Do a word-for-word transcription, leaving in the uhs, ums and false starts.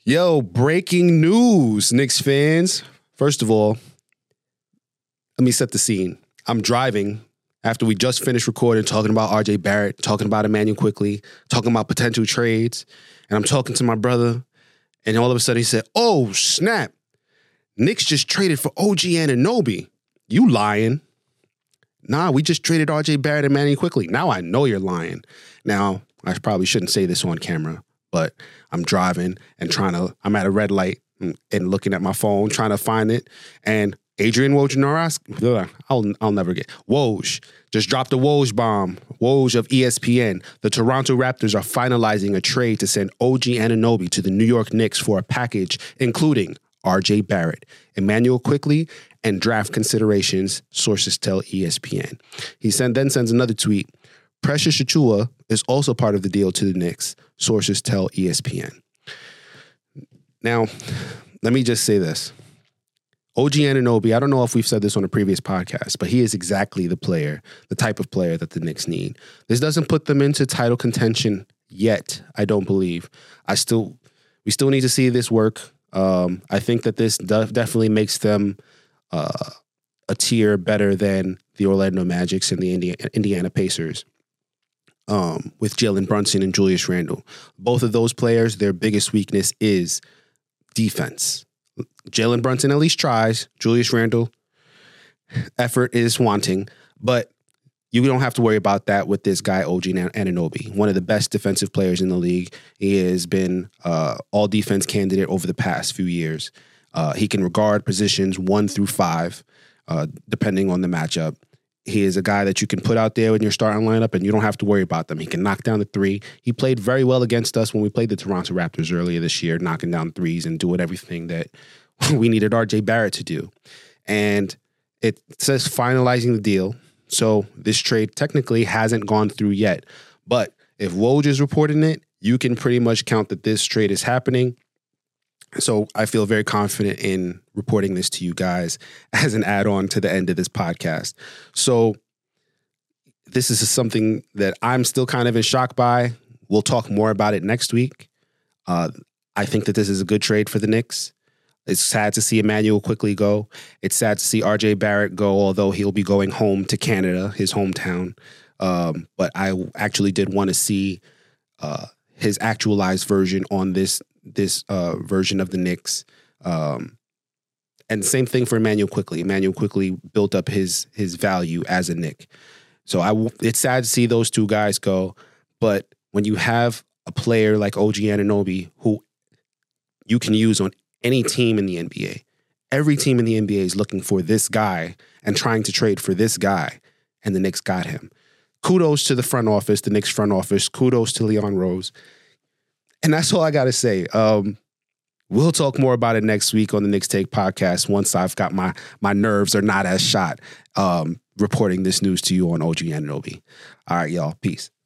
Yo, breaking news, Knicks fans. First of all, let me set the scene. I'm driving after we just finished recording, talking about R J Barrett, talking about Immanuel Quickley, talking about potential trades. And I'm talking to my brother, and all of a sudden he said, oh, snap. Knicks just traded for O G Anunoby. You lying. Nah, we just traded R J Barrett and Immanuel Quickley. Now I know you're lying. Now, I probably shouldn't say this on camera, but I'm driving and trying to, I'm at a red light and, and looking at my phone, trying to find it. And Adrian Wojnarowski, I'll, I'll never get, Woj, just dropped a Woj bomb. Woj of E S P N. The Toronto Raptors are finalizing a trade to send O G Anunoby to the New York Knicks for a package including R J Barrett, Immanuel Quickley, and draft considerations, sources tell E S P N. He send, then sends another tweet. Precious Achiuwa is also part of the deal to the Knicks, sources tell E S P N. Now, let me just say this. O G Anunoby, I don't know if we've said this on a previous podcast, but he is exactly the player, the type of player that the Knicks need. This doesn't put them into title contention yet, I don't believe. I still, we still need to see this work. Um, I think that this de- definitely makes them uh, a tier better than the Orlando Magics and the Indiana, Indiana Pacers. Um, with Jalen Brunson and Julius Randle. Both of those players, their biggest weakness is defense. Jalen Brunson at least tries. Julius Randle, effort is wanting. But you don't have to worry about that with this guy, O G Anunoby, one of the best defensive players in the league. He has been uh, all-defense candidate over the past few years. Uh, he can regard positions one through five, uh, depending on the matchup. He is a guy that you can put out there in your starting lineup and you don't have to worry about them. He can knock down the three. He played very well against us when we played the Toronto Raptors earlier this year, knocking down threes and doing everything that we needed R J Barrett to do. And it says finalizing the deal. So this trade technically hasn't gone through yet. But if Woj is reporting it, you can pretty much count that this trade is happening. So I feel very confident in reporting this to you guys as an add-on to the end of this podcast. So this is something that I'm still kind of in shock by. We'll talk more about it next week. Uh, I think that this is a good trade for the Knicks. It's sad to see Immanuel Quickley go. It's sad to see R J Barrett go, although he'll be going home to Canada, his hometown. Um, but I actually did want to see uh, his actualized version on this this uh, version of the Knicks. Um, and same thing for Immanuel Quickley. Immanuel Quickley built up his his value as a Knick. So I, it's sad to see those two guys go. But when you have a player like O G Anunoby, who you can use on any team in the N B A, every team in the N B A is looking for this guy and trying to trade for this guy, and the Knicks got him. Kudos to the front office, the Knicks front office. Kudos to Leon Rose. And that's all I got to say. Um, we'll talk more about it next week on the Knicks Take podcast once I've got my my nerves are not as shot um, reporting this news to you on O G Anunoby. All right, y'all. Peace.